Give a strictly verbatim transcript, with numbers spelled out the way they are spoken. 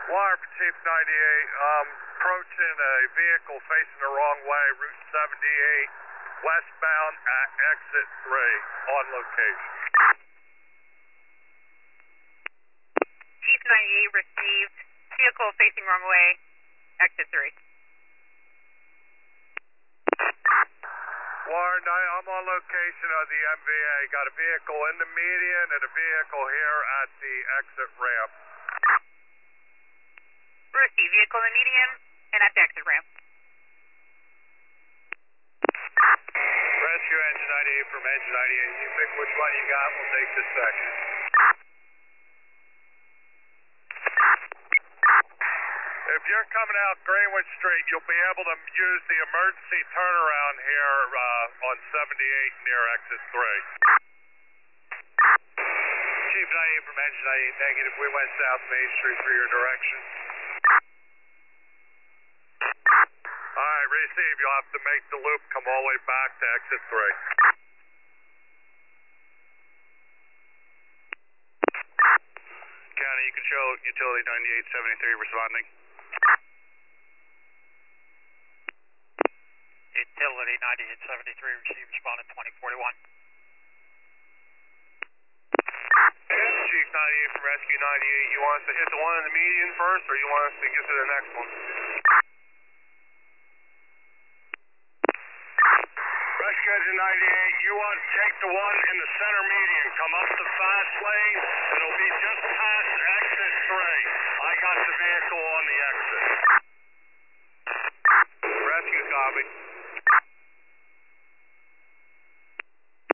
Wire for Chief ninety-eight, um, approaching a vehicle facing the wrong way, Route seventy-eight, westbound at exit three, on location. Chief ninety-eight received, vehicle facing wrong way, exit three. Wire nine, I'm on location of the M V A. Got a vehicle in the median and a vehicle here at the exit ramp. Receive, vehicle in the median and at the exit ramp. Rescue engine ninety-eight from engine ninety-eight. You pick which one you got, we'll take this section. If you're coming out Greenwich Street, you'll be able to use the emergency turnaround here uh, on seventy-eight near exit three. Chief ninety-eight from engine ninety-eight, negative. We went south Main Street for your direction. Alright, receive. You'll have to make the loop, come all the way back to exit three. County, you control utility ninety-eight seventy-three responding. Utility ninety-eight seventy-three, receive, responded twenty forty-one. Chief ninety-eight from Rescue ninety-eight, you want us to hit the one in the median first, or you want us to get to the next one? Rescue engine ninety-eight, you want to take the one in the center median, come up the fast lane, it'll be just past exit three. I got the vehicle on the exit.